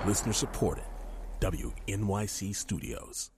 Listener supported. WNYC Studios.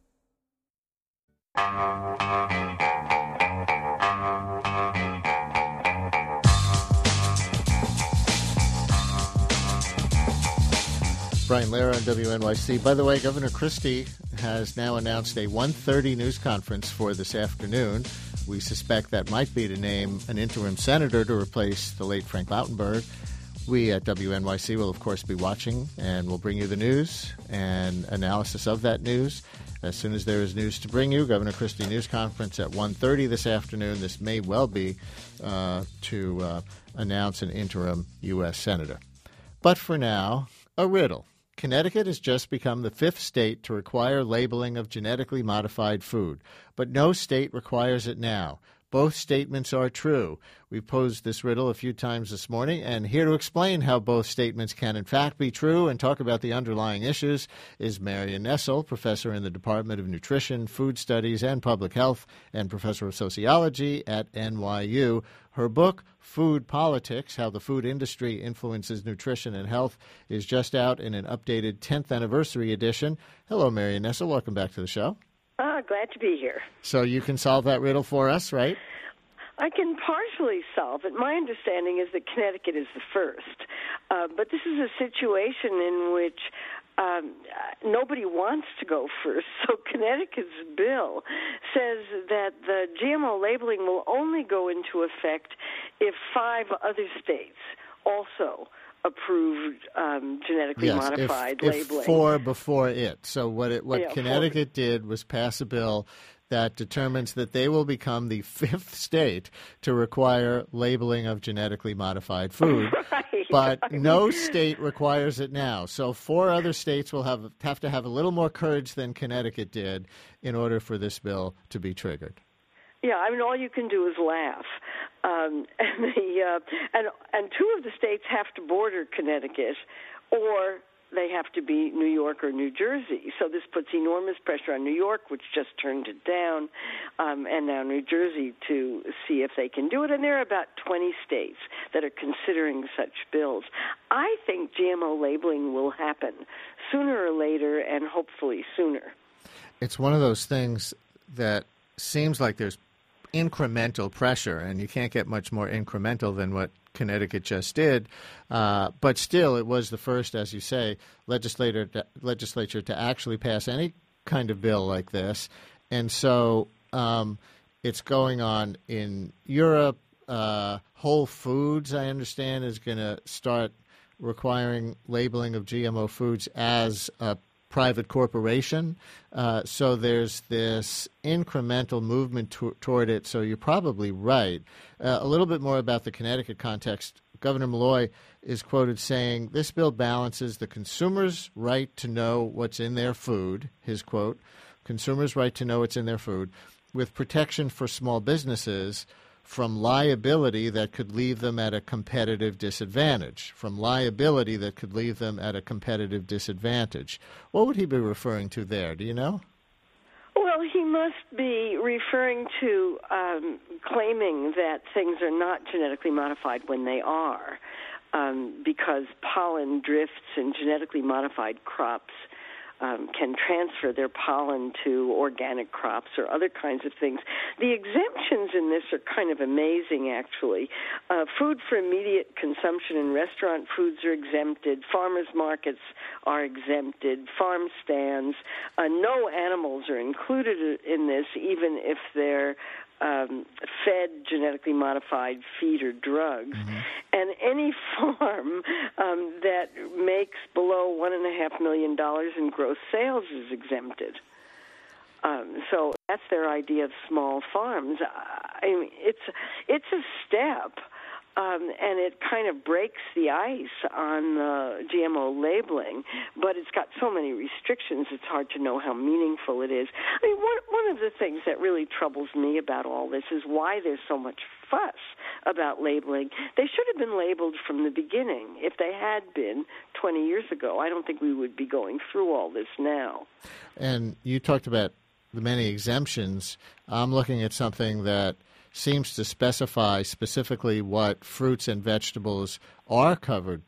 Brian Lehrer on WNYC. By the way, Governor Christie has now announced a 1:30 news conference for this afternoon. We suspect that might be to name an interim senator to replace the late Frank Lautenberg. We at WNYC will, of course, be watching, and we'll bring you the news and analysis of that news. As soon as there is news to bring you, Governor Christie news conference at 1:30 this afternoon. This may well be to announce an interim U.S. senator. But for now, a riddle. Connecticut has just become the 5th state to require labeling of genetically modified food, but no state requires it now. Both statements are true. We've posed this riddle a few times this morning, and here to explain how both statements can in fact be true and talk about the underlying issues is Marion Nestle, professor in the Department of Nutrition, Food Studies, and Public Health, and professor of sociology at NYU. Her book, Food Politics, How the Food Industry Influences Nutrition and Health, is just out in an updated 10th anniversary edition. Hello, Marion Nestle. Welcome back to the show. Glad to be here. So you can solve that riddle for us, right? I can partially solve it. My understanding is that Connecticut is the first. But this is a situation in which nobody wants to go first. So Connecticut's bill says that the GMO labeling will only go into effect if 5 other states also approved genetically modified labeling. If 4 before it. So what Connecticut did was pass a bill that determines that they will become the 5th state to require labeling of genetically modified food. Right. But no state requires it now. So 4 other states will have to have a little more courage than Connecticut did in order for this bill to be triggered. Yeah, I mean, all you can do is laugh. And 2 of the states have to border Connecticut, or they have to be New York or New Jersey. So this puts enormous pressure on New York, which just turned it down, and now New Jersey to see if they can do it. And there are about 20 states that are considering such bills. I think GMO labeling will happen sooner or later, and hopefully sooner. It's one of those things that seems like there's incremental pressure, and you can't get much more incremental than what Connecticut just did. But still, it was the first, as you say, legislature to actually pass any kind of bill like this. And so it's going on in Europe. Whole Foods, I understand, is going to start requiring labeling of GMO foods as a private corporation. So there's this incremental movement toward it. So you're probably right. A little bit more about the Connecticut context. Governor Malloy is quoted saying, "This bill balances the consumer's right to know what's in their food," his quote, "consumer's right to know what's in their food, with protection for small businesses from liability that could leave them at a competitive disadvantage." What would he be referring to there? Do you know? Well, he must be referring to claiming that things are not genetically modified when they are, because pollen drifts in genetically modified crops can transfer their pollen to organic crops or other kinds of things. The exemptions in this are kind of amazing, actually. Food for immediate consumption and restaurant foods are exempted. Farmers markets are exempted. Farm stands. No animals are included in this, even if they're fed genetically modified feed or drugs. Mm-hmm. And any farm that makes below $1.5 million in gross sales is exempted. So that's their idea of small farms. I mean, it's a step, and it kind of breaks the ice on GMO labeling, but it's got so many restrictions, it's hard to know how meaningful it is. I mean, one of the things that really troubles me about all this is why there's so much fuss about labeling. They should have been labeled from the beginning. If they had been 20 years ago, I don't think we would be going through all this now. And you talked about the many exemptions. I'm looking at something that seems to specify specifically what fruits and vegetables are covered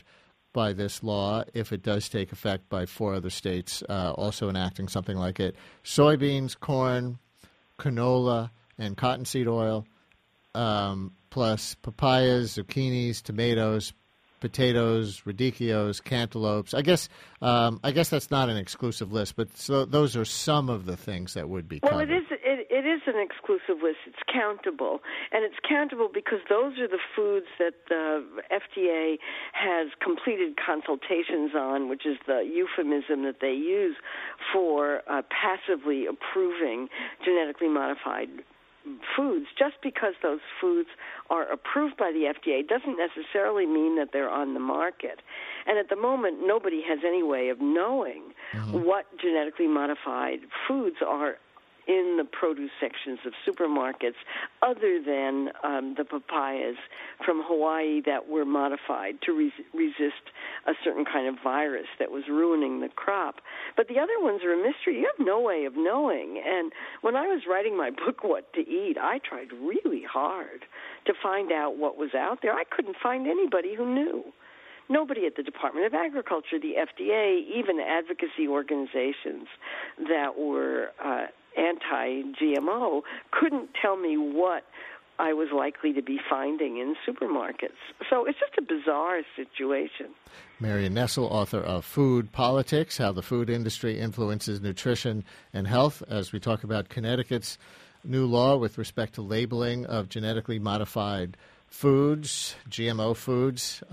by this law if it does take effect by 4 other states also enacting something like it. Soybeans, corn, canola, and cottonseed oil, plus papayas, zucchinis, tomatoes, potatoes, radicchios, cantaloupes. I guess that's not an exclusive list, but so those are some of the things that would be covered. Well, it is an exclusive list. It's countable, and it's countable because those are the foods that the FDA has completed consultations on, which is the euphemism that they use for passively approving genetically modified foods. Just because those foods are approved by the FDA doesn't necessarily mean that they're on the market. And at the moment, nobody has any way of knowing what genetically modified foods are in the produce sections of supermarkets other than the papayas from Hawaii that were modified to resist a certain kind of virus that was ruining the crop. But the other ones are a mystery. You have no way of knowing. And when I was writing my book, What to Eat, I tried really hard to find out what was out there. I couldn't find anybody who knew. Nobody at the Department of Agriculture, the FDA, even advocacy organizations that were anti-GMO couldn't tell me what I was likely to be finding in supermarkets. So it's just a bizarre situation. Marion Nestle, author of Food Politics, How the Food Industry Influences Nutrition and Health, as we talk about Connecticut's new law with respect to labeling of genetically modified foods, GMO foods.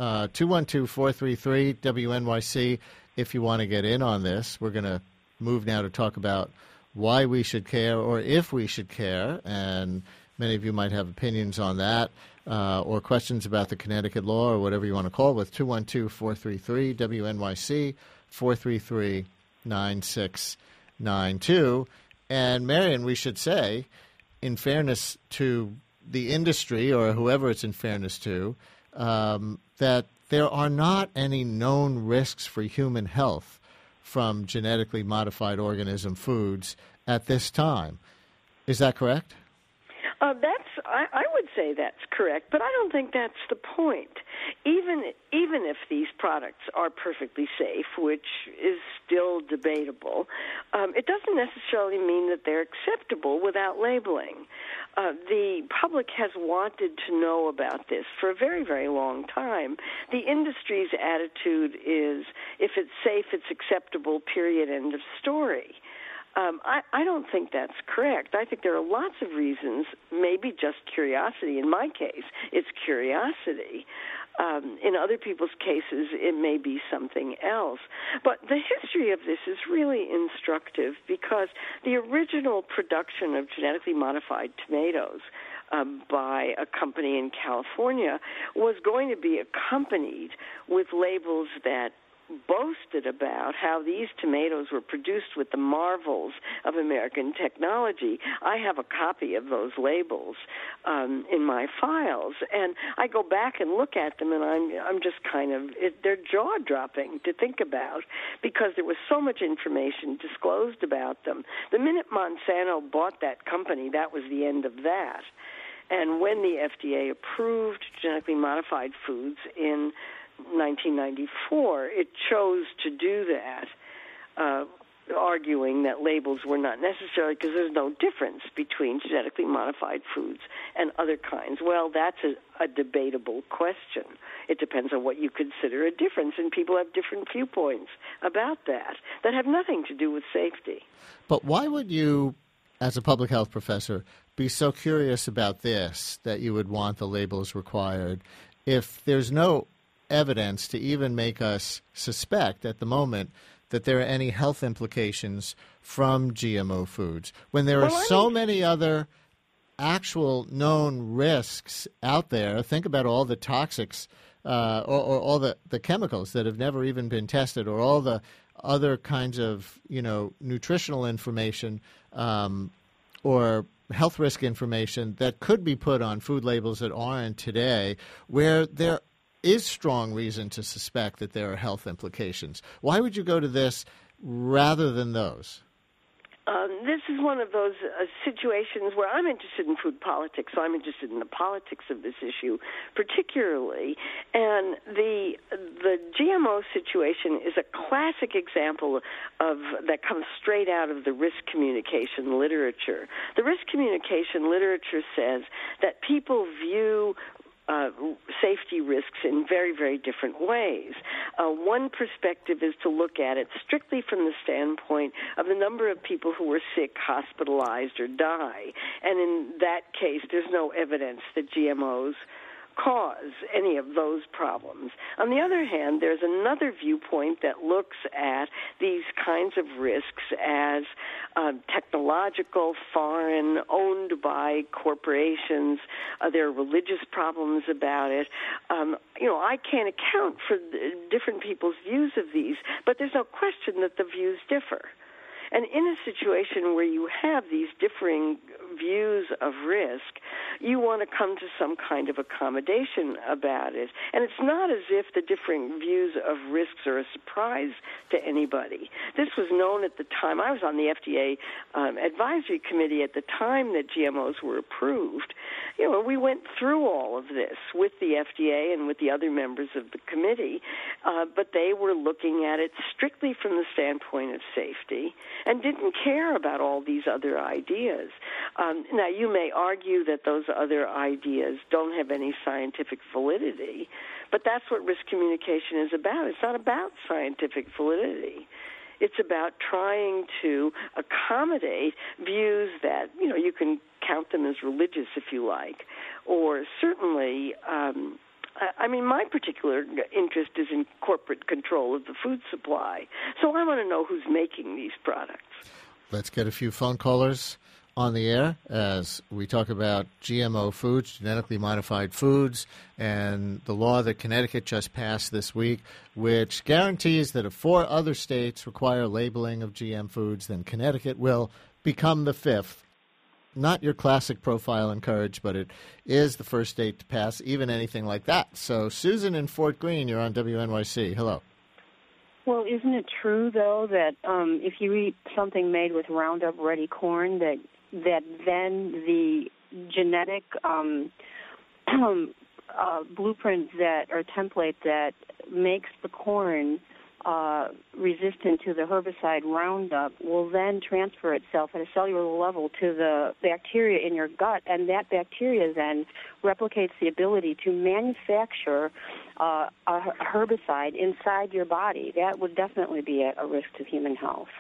212-433-WNYC if you want to get in on this. We're going to move now to talk about why we should care or if we should care, and many of you might have opinions on that or questions about the Connecticut law or whatever you want to call it with 212-433-WNYC, 433-9692. And Marion, we should say, in fairness to the industry or whoever it's in fairness to, that there are not any known risks for human health from genetically modified organism foods at this time. Is that correct? I would say that's correct, but I don't think that's the point. Even if these products are perfectly safe, which is still debatable, it doesn't necessarily mean that they're acceptable without labeling. The public has wanted to know about this for a very, very long time. The industry's attitude is, if it's safe, it's acceptable, period, end of story. I don't think that's correct. I think there are lots of reasons, maybe just curiosity. In my case, it's curiosity. In other people's cases, it may be something else. But the history of this is really instructive because the original production of genetically modified tomatoes by a company in California was going to be accompanied with labels that boasted about how these tomatoes were produced with the marvels of American technology. I have a copy of those labels in my files, and I go back and look at them, and I'm just they're jaw-dropping to think about because there was so much information disclosed about them. The minute Monsanto bought that company, that was the end of that. And when the FDA approved genetically modified foods in 1994, it chose to do that, arguing that labels were not necessary because there's no difference between genetically modified foods and other kinds. Well, that's a debatable question. It depends on what you consider a difference, and people have different viewpoints about that have nothing to do with safety. But why would you, as a public health professor, be so curious about this that you would want the labels required if there's no evidence to even make us suspect at the moment that there are any health implications from GMO foods, when there are so many other actual known risks out there? Think about all the toxics or all the chemicals that have never even been tested, or all the other kinds of nutritional information or health risk information that could be put on food labels that aren't today, where there is strong reason to suspect that there are health implications. Why would you go to this rather than those? This is one of those situations where I'm interested in food politics, so I'm interested in the politics of this issue particularly. And the GMO situation is a classic example of that comes straight out of the risk communication literature. The risk communication literature says that people view safety risks in very, very different ways. One perspective is to look at it strictly from the standpoint of the number of people who were sick, hospitalized, or die. And in that case, there's no evidence that GMOs cause any of those problems. On the other hand, there's another viewpoint that looks at these kinds of risks as technological, foreign, owned by corporations. There are religious problems about it. I can't account for different people's views of these, but there's no question that the views differ. And in a situation where you have these differing views of risk, you want to come to some kind of accommodation about it. And it's not as if the differing views of risks are a surprise to anybody. This was known at the time. I was on the FDA advisory committee at the time that GMOs were approved. We went through all of this with the FDA and with the other members of the committee, but they were looking at it strictly from the standpoint of safety and didn't care about all these other ideas. Now, you may argue that those other ideas don't have any scientific validity, but that's what risk communication is about. It's not about scientific validity. It's about trying to accommodate views that, you can count them as religious if you like, or certainly my particular interest is in corporate control of the food supply. So I want to know who's making these products. Let's get a few phone callers on the air as we talk about GMO foods, genetically modified foods, and the law that Connecticut just passed this week, which guarantees that if 4 other states require labeling of GM foods, then Connecticut will become the 5th. Not your classic profile and courage, but it is the first state to pass even anything like that. So, Susan in Fort Greene, you're on WNYC. Hello. Well, isn't it true, though, that if you eat something made with Roundup Ready corn, that then the genetic blueprint or template that makes the corn resistant to the herbicide Roundup will then transfer itself at a cellular level to the bacteria in your gut, and that bacteria then replicates the ability to manufacture a herbicide inside your body. That would definitely be a risk to human health.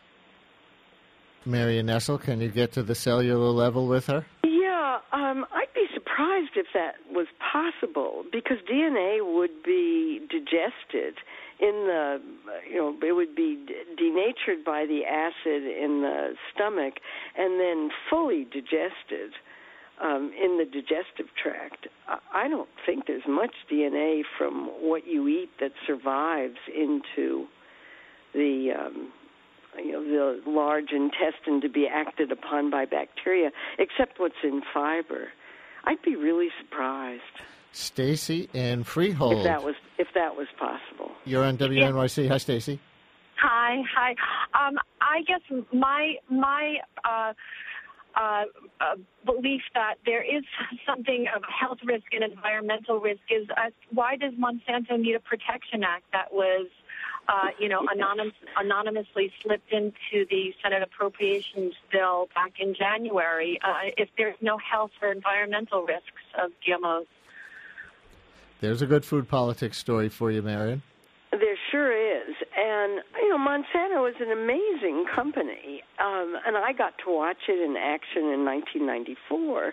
Marion Nestle, can you get to the cellular level with her? Yeah, I'd be surprised if that was possible, because DNA would be digested it would be denatured by the acid in the stomach and then fully digested in the digestive tract. I don't think there's much DNA from what you eat that survives into the large intestine to be acted upon by bacteria, except what's in fiber. I'd be really surprised. Stacy in Freehold. If that was possible. You're on WNYC. Hi, Stacy. Hi. I guess my belief that there is something of a health risk and environmental risk is why does Monsanto need a protection act that was anonymously slipped into the Senate Appropriations Bill back in January if there's no health or environmental risks of GMOs? There's a good food politics story for you, Marion. There sure is. And, Monsanto is an amazing company. And I got to watch it in action in 1994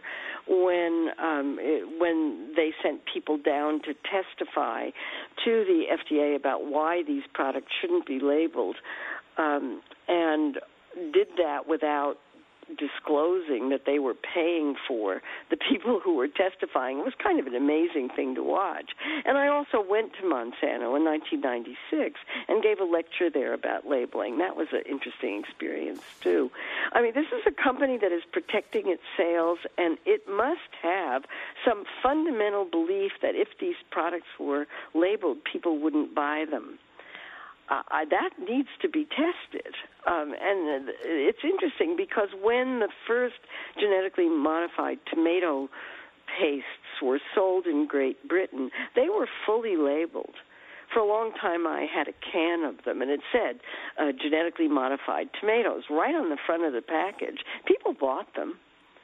when they sent people down to testify to the FDA about why these products shouldn't be labeled, and did that without disclosing that they were paying for the people who were testifying. It was kind of an amazing thing to watch. And I also went to Monsanto in 1996 and gave a lecture there about labeling. That was an interesting experience, too. I mean, this is a company that is protecting its sales, and it must have some fundamental belief that if these products were labeled, people wouldn't buy them. that needs to be tested. And it's interesting because when the first genetically modified tomato pastes were sold in Great Britain, they were fully labeled. For a long time, I had a can of them, and it said genetically modified tomatoes right on the front of the package. People bought them.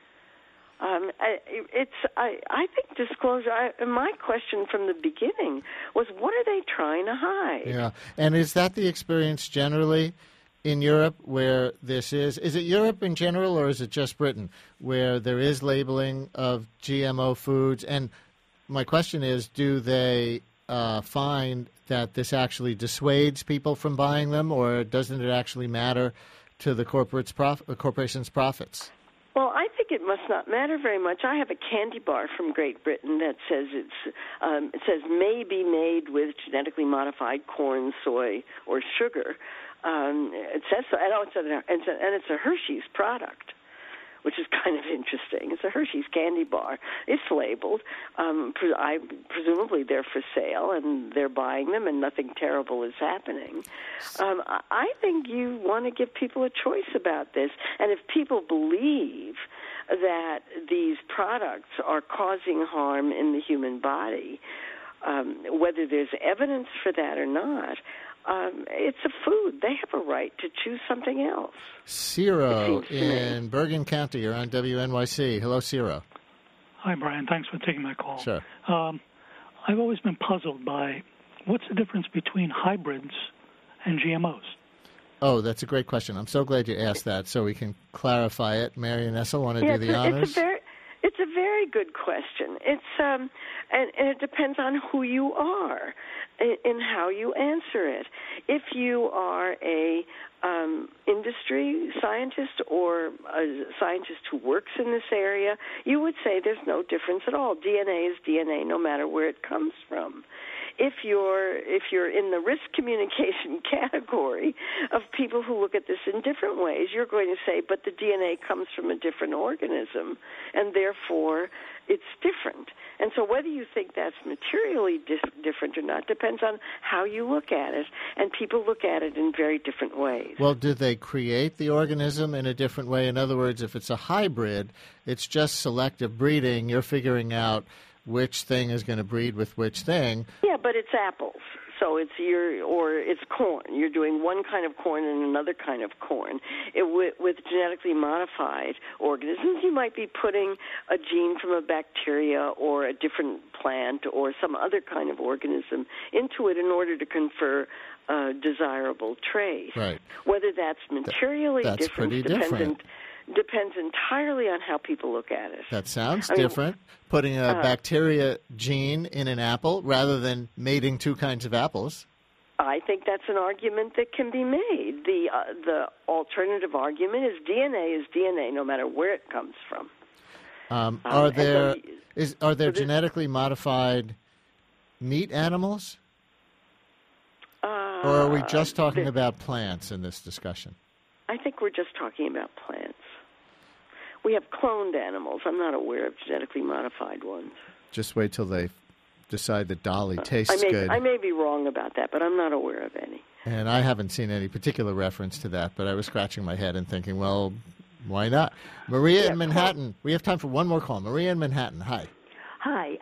I think disclosure, my question from the beginning was, what are they trying to hide? Yeah, and is that the experience generally in Europe where this is? Is it Europe in general, or is it just Britain, where there is labeling of GMO foods? And my question is, do they find that this actually dissuades people from buying them, or doesn't it actually matter to the corporation's profits? Well, I think it must not matter very much. I have a candy bar from Great Britain that says it says may be made with genetically modified corn, soy, or sugar. It says so, and it's a Hershey's product, which is kind of interesting. It's a Hershey's candy bar. It's labeled. Presumably they're for sale, and they're buying them, and nothing terrible is happening. I think you want to give people a choice about this. And if people believe that these products are causing harm in the human body, whether there's evidence for that or not, it's a food. They have a right to choose something else. Ciro in Bergen County. You're on WNYC. Hello, Ciro. Hi, Brian. Thanks for taking my call. Sure. I've always been puzzled by what's the difference between hybrids and GMOs? Oh, that's a great question. I'm so glad you asked that so we can clarify it. Marion Essel, want to do the honors? It's a very good question. It's and it depends on who you are and how you answer it. If you are a industry scientist or a scientist who works in this area, you would say there's no difference at all. DNA is DNA, no matter where it comes from. If you're in the risk communication category of people who look at this in different ways, you're going to say, but the DNA comes from a different organism, and therefore it's different. And so whether you think that's materially different or not depends on how you look at it, and people look at it in very different ways. Well, do they create the organism in a different way? In other words, if it's a hybrid, it's just selective breeding. You're figuring out which thing is going to breed with which thing. Yeah, but it's apples. So it's corn. You're doing one kind of corn and another kind of corn. With genetically modified organisms, you might be putting a gene from a bacteria or a different plant or some other kind of organism into it in order to confer a desirable trait. Right. Whether that's materially different depends entirely on how people look at it. That sounds different. Putting a bacteria gene in an apple rather than mating two kinds of apples. I think that's an argument that can be made. The alternative argument is DNA no matter where it comes from. Are there genetically modified meat animals? Or are we just talking about plants in this discussion? I think we're just talking about plants. We have cloned animals. I'm not aware of genetically modified ones. Just wait till they decide that Dolly tastes good. I may be wrong about that, but I'm not aware of any. And I haven't seen any particular reference to that, but I was scratching my head and thinking, well, why not? Maria in Manhattan. We have time for one more call. Maria in Manhattan. Hi. Hi.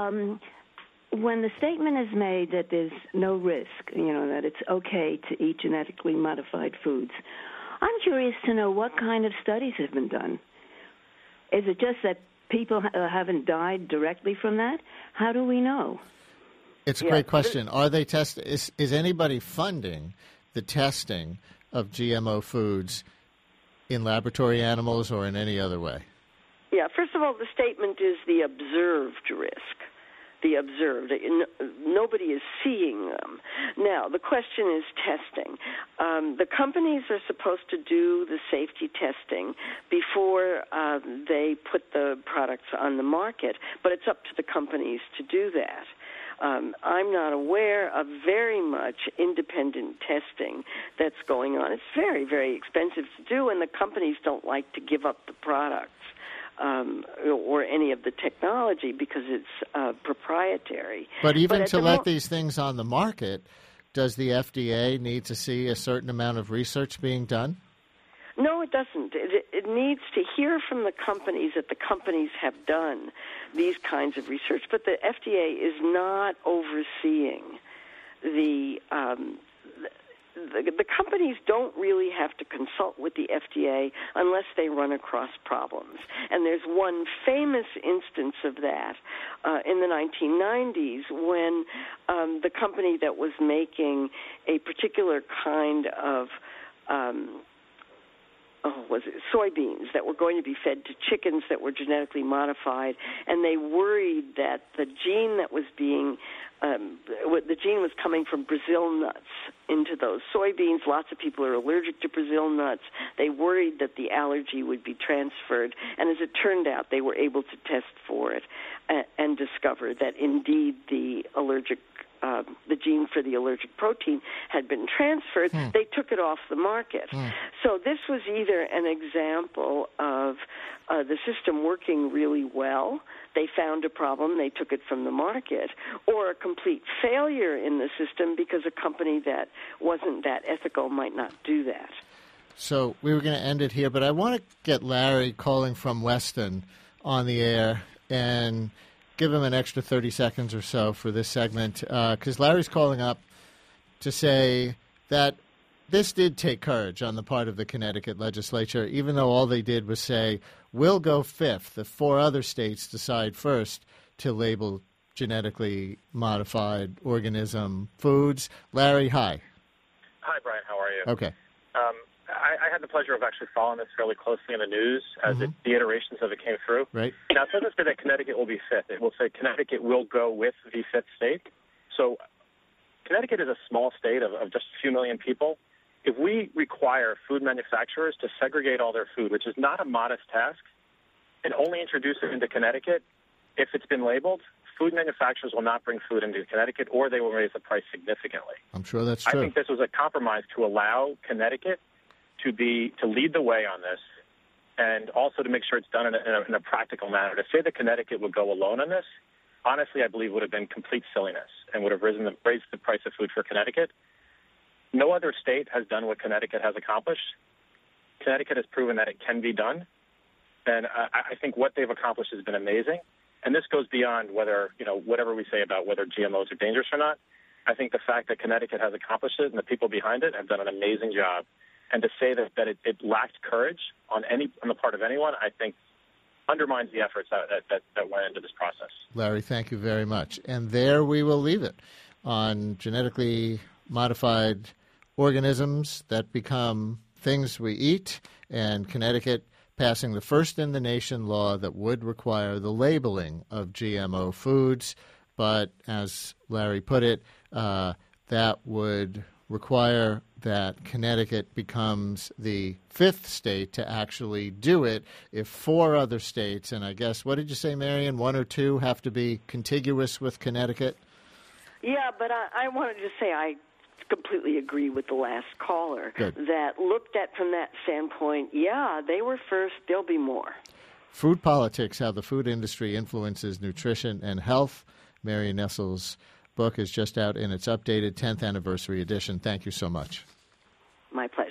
When the statement is made that there's no risk, that it's okay to eat genetically modified foods, I'm curious to know what kind of studies have been done. Is it just that people haven't died directly from that? How do we know? It's a great question. Are they is anybody funding the testing of GMO foods in laboratory animals or in any other way? Yeah, first of all, the statement is the observed risk. The observed. Nobody is seeing them. Now, the question is testing. The companies are supposed to do the safety testing before they put the products on the market, but it's up to the companies to do that. I'm not aware of very much independent testing that's going on. It's very, very expensive to do, and the companies don't like to give up the products. Or any of the technology because it's proprietary. But to let these things on the market, does the FDA need to see a certain amount of research being done? No, it doesn't. It needs to hear from the companies that the companies have done these kinds of research, but the FDA is not overseeing the companies don't really have to consult with the FDA unless they run across problems. And there's one famous instance of that in the 1990s when the company that was making a particular kind of soybeans that were going to be fed to chickens that were genetically modified, and they worried that the gene that was being the gene was coming from Brazil nuts into those soybeans. Lots of people are allergic to Brazil nuts. They worried that the allergy would be transferred, and as it turned out, they were able to test for it and discover that indeed the gene for the allergic protein had been transferred. They took it off the market. So this was either an example of the system working really well, they found a problem, they took it from the market, or a complete failure in the system because a company that wasn't that ethical might not do that. So we were going to end it here, but I want to get Larry calling from Weston on the air and give him an extra 30 seconds or so for this segment, because Larry's calling up to say that this did take courage on the part of the Connecticut legislature, even though all they did was say, we'll go fifth if 4 other states decide first to label genetically modified organism foods. Larry, hi. Hi, Brian. How are you? Okay. I had the pleasure of actually following this fairly closely in the news as the iterations of it came through. Right. Now, it doesn't say that Connecticut will be fifth. It will say Connecticut will go with the fifth state. So Connecticut is a small state of just a few million people. If we require food manufacturers to segregate all their food, which is not a modest task, and only introduce it into Connecticut, if it's been labeled, food manufacturers will not bring food into Connecticut, or they will raise the price significantly. I'm sure that's true. I think this was a compromise to allow Connecticut to lead the way on this, and also to make sure it's done in a practical manner. To say that Connecticut would go alone on this, honestly, I believe would have been complete silliness and would have raised the price of food for Connecticut. No other state has done what Connecticut has accomplished. Connecticut has proven that it can be done, and I think what they've accomplished has been amazing. And this goes beyond whether, whatever we say about whether GMOs are dangerous or not. I think the fact that Connecticut has accomplished it and the people behind it have done an amazing job. And to say that it lacked courage on the part of anyone, I think undermines the efforts that went into this process. Larry, thank you very much. And there we will leave it on genetically modified organisms that become things we eat, and Connecticut passing the first in the nation law that would require the labeling of GMO foods. But as Larry put it, that would require that Connecticut becomes the fifth state to actually do it if 4 other states, and I guess, what did you say, Marion, 1 or 2 have to be contiguous with Connecticut? Yeah, but I wanted to say I completely agree with the last caller. Good. That looked at from that standpoint, yeah, they were first, there'll be more. Food Politics, How the Food Industry Influences Nutrition and Health. Marion Nessel's book is just out in its updated 10th anniversary edition. Thank you so much. My pleasure.